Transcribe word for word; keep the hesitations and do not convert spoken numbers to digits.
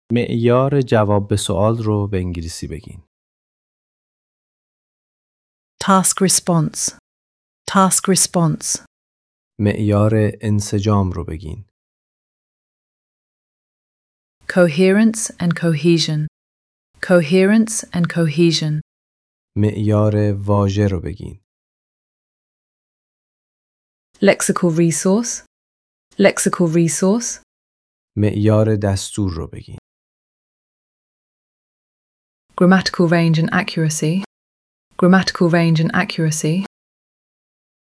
معیار جواب به سوال رو به انگلیسی بگین. Task response. Task response. معیار انسجام رو بگین. Coherence and cohesion. Coherence and cohesion. معیار واژه رو بگین. Lexical resource. Lexical resource. معیار دستور رو بگین. Grammatical range and accuracy. Grammatical range and accuracy.